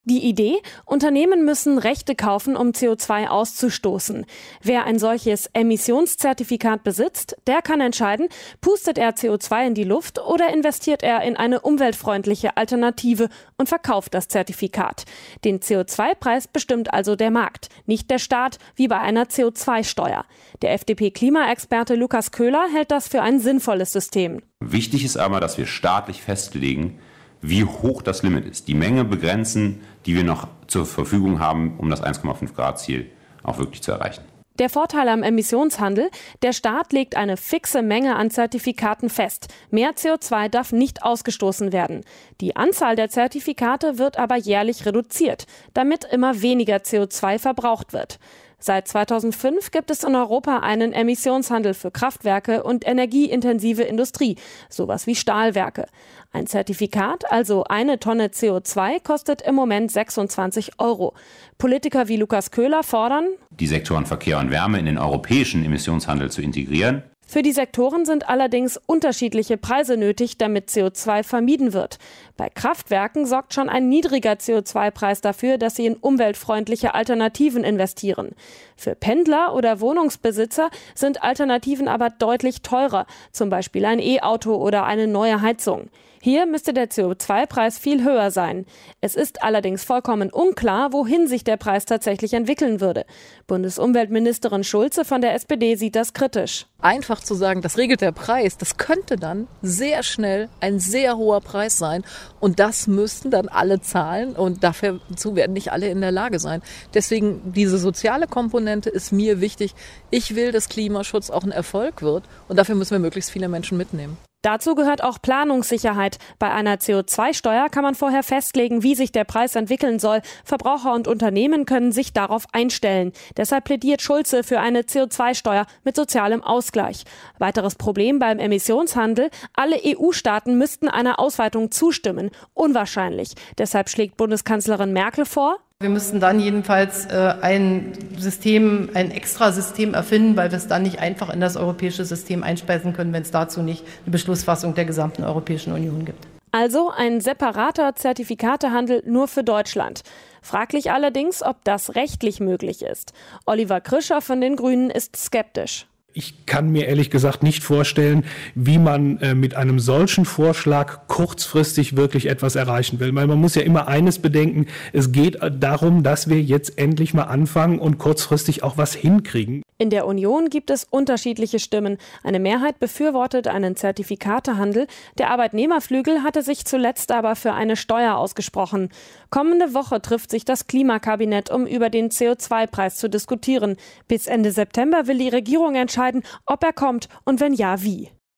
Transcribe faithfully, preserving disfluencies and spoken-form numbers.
Die Idee: Unternehmen müssen Rechte kaufen, um C O zwei auszustoßen. Wer ein solches Emissionszertifikat besitzt, der kann entscheiden, pustet er C O zwei in die Luft oder investiert er in eine umweltfreundliche Alternative und verkauft das Zertifikat. Den C O zwei Preis bestimmt also der Markt, nicht der Staat, wie bei einer C O zwei Steuer. Der F D P-Klimaexperte Lukas Köhler hält das für ein sinnvolles System. Wichtig ist aber, dass wir staatlich festlegen, wie hoch das Limit ist, die Menge begrenzen, die wir noch zur Verfügung haben, um das eins Komma fünf Grad Ziel auch wirklich zu erreichen. Der Vorteil am Emissionshandel: Der Staat legt eine fixe Menge an Zertifikaten fest. Mehr C O zwei darf nicht ausgestoßen werden. Die Anzahl der Zertifikate wird aber jährlich reduziert, damit immer weniger C O zwei verbraucht wird. Seit zweitausendfünf gibt es in Europa einen Emissionshandel für Kraftwerke und energieintensive Industrie, sowas wie Stahlwerke. Ein Zertifikat, also eine Tonne C O zwei, kostet im Moment sechsundzwanzig Euro. Politiker wie Lukas Köhler fordern, die Sektoren Verkehr und Wärme in den europäischen Emissionshandel zu integrieren. Für die Sektoren sind allerdings unterschiedliche Preise nötig, damit C O zwei vermieden wird. Bei Kraftwerken sorgt schon ein niedriger C O zwei Preis dafür, dass sie in umweltfreundliche Alternativen investieren. Für Pendler oder Wohnungsbesitzer sind Alternativen aber deutlich teurer, zum Beispiel ein E-Auto oder eine neue Heizung. Hier müsste der C O zwei Preis viel höher sein. Es ist allerdings vollkommen unklar, wohin sich der Preis tatsächlich entwickeln würde. Bundesumweltministerin Schulze von der S P D sieht das kritisch. Einfach zu sagen, das regelt der Preis, das könnte dann sehr schnell ein sehr hoher Preis sein. Und das müssten dann alle zahlen und dafür werden nicht alle in der Lage sein. Deswegen diese soziale Komponente ist mir wichtig. Ich will, dass Klimaschutz auch ein Erfolg wird und dafür müssen wir möglichst viele Menschen mitnehmen. Dazu gehört auch Planungssicherheit. Bei einer C O zwei Steuer kann man vorher festlegen, wie sich der Preis entwickeln soll. Verbraucher und Unternehmen können sich darauf einstellen. Deshalb plädiert Schulze für eine C O zwei Steuer mit sozialem Ausgleich. Weiteres Problem beim Emissionshandel: Alle E U-Staaten müssten einer Ausweitung zustimmen. Unwahrscheinlich. Deshalb schlägt Bundeskanzlerin Merkel vor: Wir müssten dann jedenfalls äh, ein System, ein Extrasystem erfinden, weil wir es dann nicht einfach in das europäische System einspeisen können, wenn es dazu nicht eine Beschlussfassung der gesamten Europäischen Union gibt. Also ein separater Zertifikatehandel nur für Deutschland. Fraglich allerdings, ob das rechtlich möglich ist. Oliver Krischer von den Grünen ist skeptisch. Ich kann mir ehrlich gesagt nicht vorstellen, wie man äh, mit einem solchen Vorschlag kurzfristig wirklich etwas erreichen will. Weil man muss ja immer eines bedenken: Es geht darum, dass wir jetzt endlich mal anfangen und kurzfristig auch was hinkriegen. In der Union gibt es unterschiedliche Stimmen. Eine Mehrheit befürwortet einen Zertifikatehandel. Der Arbeitnehmerflügel hatte sich zuletzt aber für eine Steuer ausgesprochen. Kommende Woche trifft sich das Klimakabinett, um über den C O zwei Preis zu diskutieren. Bis Ende September will die Regierung entscheiden, ob er kommt und wenn ja, wie.